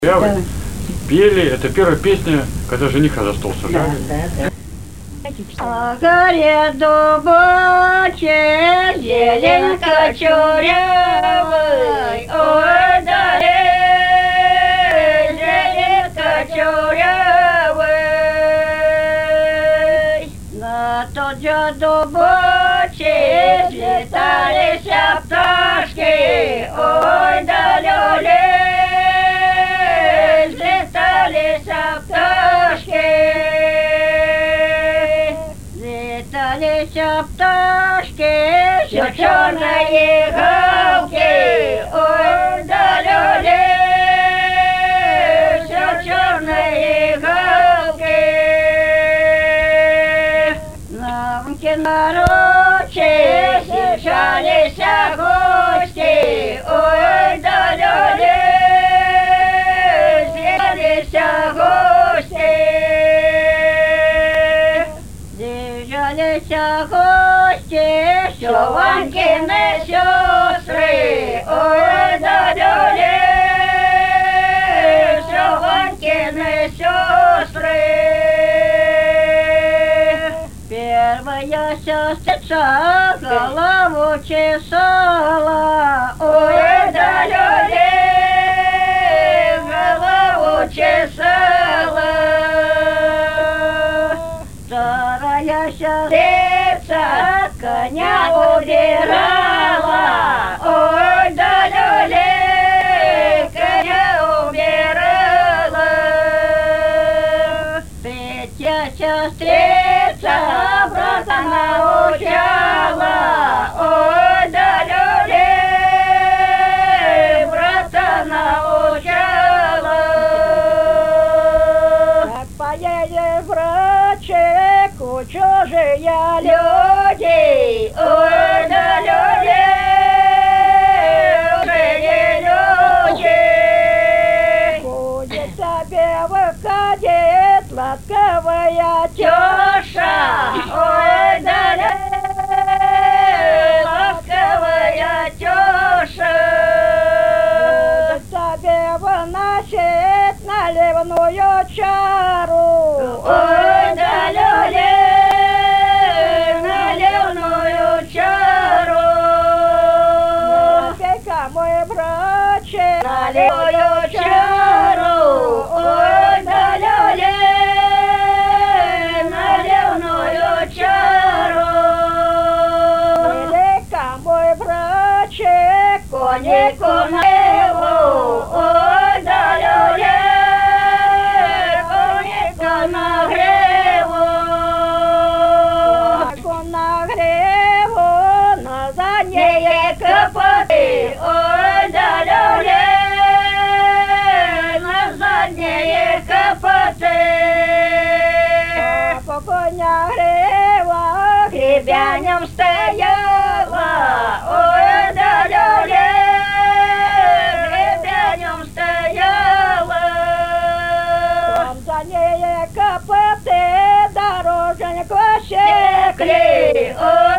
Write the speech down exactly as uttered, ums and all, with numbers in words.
Да. Пели, это первая песня, когда жениха за стол сажали. Да, да, да. О горе дубоче, зелень кочурявый, ой, дале, зелень кочурявый. На тот же дубоче слетались пташки, ой, дале, слетались пташки. Летались пташки, все черные галки, ой, да люли, все черные галки. На лунке нарочи съезжались гости, ой, да люли, съезжались гости. Съезжались гости, все Ванькины сестры, ой, да люли, все Ванькины сестры. Первая сестрица голову чесала, ой, да люли, голову чесала. Вторая сестрица коня убирала, ой, да люли, коня убирала. Третья сестрица брата научала, ой, да люли, брата научала. Как поели врачи чужие люди, ой, да люди, чужие люди. Будет себе выходить ласковая тёша, ой, да ласковая тёша. Будет себе выносить наливную чару, ой, да люди. Наливную чару, ой, да люли, наливную чару. Велика мой брачек, коньяку налеву, ой, да люли, коньяку нагреву. Коньяку нагреву, на задние копоты, ой, да люли. Коня грева, гребенем стояла, ой, да люли, гребенем стояла. Там за ней копыты дороженьку секли, ой.